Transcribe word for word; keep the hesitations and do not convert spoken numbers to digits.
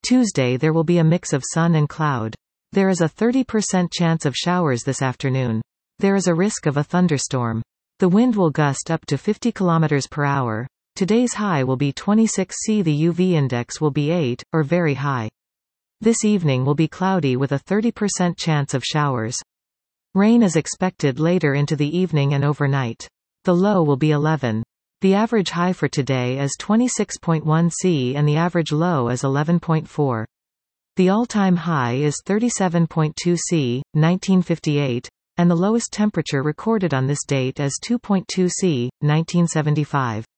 Tuesday there will be a mix of sun and cloud. There is a thirty percent chance of showers this afternoon. There is a risk of a thunderstorm. The wind will gust up to fifty kilometers per hour. Today's high will be twenty-six C. The U V index will be eight, or very high. This evening will be cloudy with a thirty percent chance of showers. Rain is expected later into the evening and overnight. The low will be eleven. The average high for today is twenty-six point one C and the average low is eleven point four. The all-time high is thirty-seven point two C, nineteen fifty-eight, and the lowest temperature recorded on this date is two point two C, nineteen seventy-five.